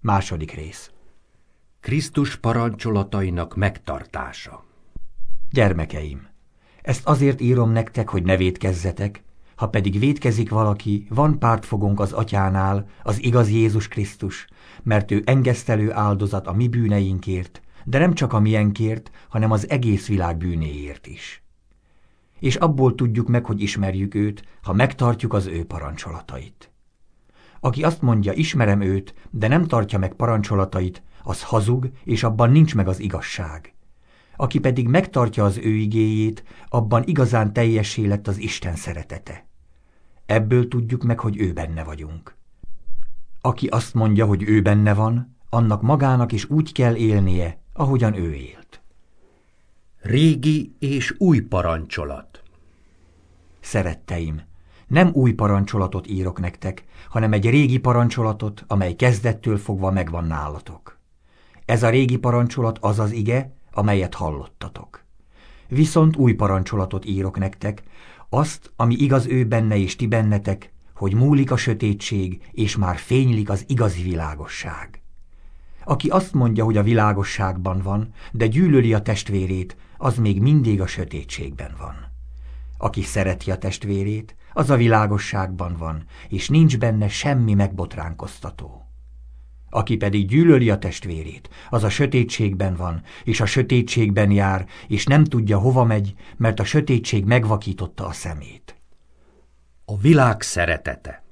Második rész. Krisztus parancsolatainak megtartása. Gyermekeim, ezt azért írom nektek, hogy ne vétkezzetek, ha pedig vétkezik valaki, van pártfogónk az Atyánál, az igaz Jézus Krisztus, mert ő engesztelő áldozat a mi bűneinkért, de nem csak a miénkért, hanem az egész világ bűnéért is. És abból tudjuk meg, hogy ismerjük őt, ha megtartjuk az ő parancsolatait. Aki azt mondja, ismerem őt, de nem tartja meg parancsolatait, az hazug, és abban nincs meg az igazság. Aki pedig megtartja az ő igéjét, abban igazán teljessé lett az Isten szeretete. Ebből tudjuk meg, hogy ő benne vagyunk. Aki azt mondja, hogy ő benne van, annak magának is úgy kell élnie, ahogyan ő élt. Régi és új parancsolat. Szeretteim, nem új parancsolatot írok nektek, hanem egy régi parancsolatot, amely kezdettől fogva megvan nálatok. Ez a régi parancsolat az az ige, amelyet hallottatok. Viszont új parancsolatot írok nektek, azt, ami igaz ő benne és ti bennetek, hogy múlik a sötétség, és már fénylik az igazi világosság. Aki azt mondja, hogy a világosságban van, de gyűlöli a testvérét, az még mindig a sötétségben van. Aki szereti a testvérét, az a világosságban van, és nincs benne semmi megbotránkoztató. Aki pedig gyűlöli a testvérét, az a sötétségben van, és a sötétségben jár, és nem tudja, hova megy, mert a sötétség megvakította a szemét. A világ szeretete.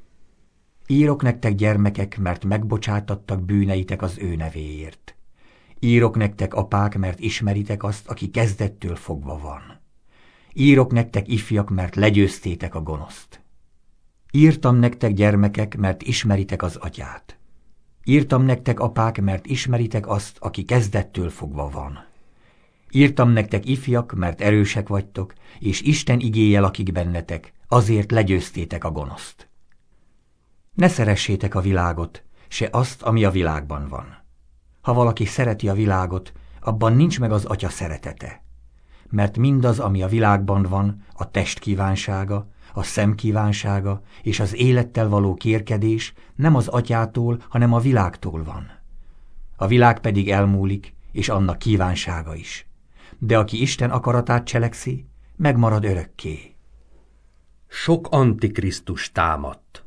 Írok nektek, gyermekek, mert megbocsátattak bűneitek az ő nevéért. Írok nektek, apák, mert ismeritek azt, aki kezdettől fogva van. Írok nektek, ifjak, mert legyőztétek a gonoszt. Írtam nektek, gyermekek, mert ismeritek az Atyát. Írtam nektek, apák, mert ismeritek azt, aki kezdettől fogva van. Írtam nektek, ifjak, mert erősek vagytok, és Isten igéje lakik bennetek, azért legyőztétek a gonoszt. Ne szeressétek a világot, se azt, ami a világban van. Ha valaki szereti a világot, abban nincs meg az Atya szeretete. Mert mindaz, ami a világban van, a test kívánsága, a szem kívánsága és az élettel való kérkedés nem az Atyától, hanem a világtól van. A világ pedig elmúlik, és annak kívánsága is. De aki Isten akaratát cselekszi, megmarad örökké. Sok antikrisztus támadt.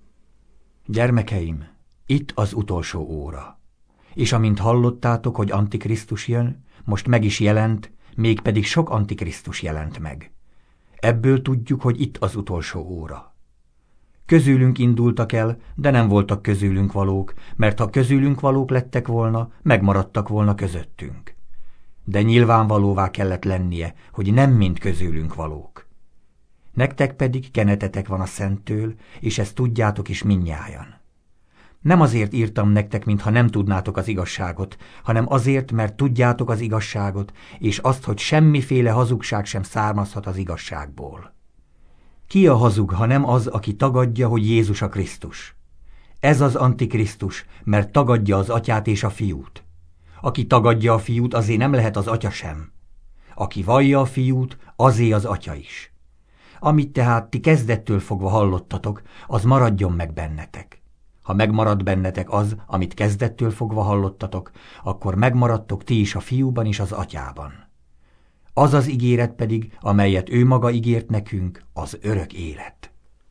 Gyermekeim, itt az utolsó óra. És amint hallottátok, hogy antikrisztus jön, most meg is jelent, mégpedig sok antikrisztus jelent meg. Ebből tudjuk, hogy itt az utolsó óra. Közülünk indultak el, de nem voltak közülünk valók, mert ha közülünk valók lettek volna, megmaradtak volna közöttünk. De nyilvánvalóvá kellett lennie, hogy nem mind közülünk valók. Nektek pedig kenetetek van a Szenttől, és ezt tudjátok is mindnyájan. Nem azért írtam nektek, mintha nem tudnátok az igazságot, hanem azért, mert tudjátok az igazságot, és azt, hogy semmiféle hazugság sem származhat az igazságból. Ki a hazug, ha nem az, aki tagadja, hogy Jézus a Krisztus? Ez az antikrisztus, mert tagadja az Atyát és a Fiút. Aki tagadja a Fiút, azé nem lehet az Atya sem. Aki vallja a Fiút, azé az Atya is. Amit tehát ti kezdettől fogva hallottatok, az maradjon meg bennetek. Ha megmarad bennetek az, amit kezdettől fogva hallottatok, akkor megmaradtok ti is a Fiúban és az Atyában. Az az ígéret pedig, amelyet ő maga ígért nekünk, az örök élet.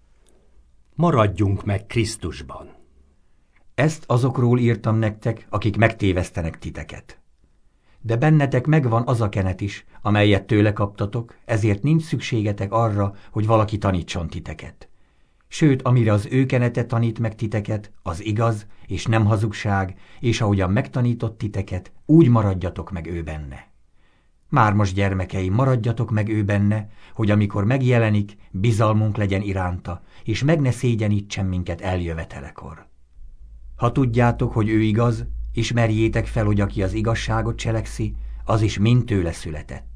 Maradjunk meg Krisztusban. Ezt azokról írtam nektek, akik megtévesztenek titeket. De bennetek megvan az a kenet is, amelyet tőle kaptatok, ezért nincs szükségetek arra, hogy valaki tanítson titeket. Sőt, amire az ő kenete tanít meg titeket, az igaz, és nem hazugság, és ahogyan megtanított titeket, úgy maradjatok meg ő benne. Már most, gyermekeim, maradjatok meg ő benne, hogy amikor megjelenik, bizalmunk legyen iránta, és meg ne szégyenítsen minket eljövetelekor. Ha tudjátok, hogy ő igaz, ismerjétek fel, hogy aki az igazságot cselekszi, az is mind tőle született.